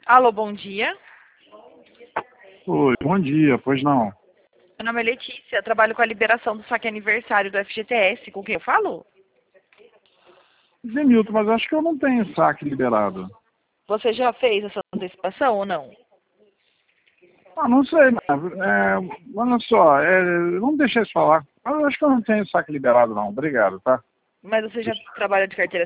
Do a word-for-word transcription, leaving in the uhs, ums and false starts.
Alô, bom dia. Oi, bom dia, pois não. Meu nome é Letícia, trabalho com a liberação do saque aniversário do F G T S. Com quem eu falo? Zenilton, mas acho que eu não tenho saque liberado. Você já fez essa antecipação ou não? Ah, não sei, mas, é, olha só, é, vamos deixar isso falar. Eu acho que eu não tenho saque liberado não, obrigado, tá? Mas você já trabalha de carteira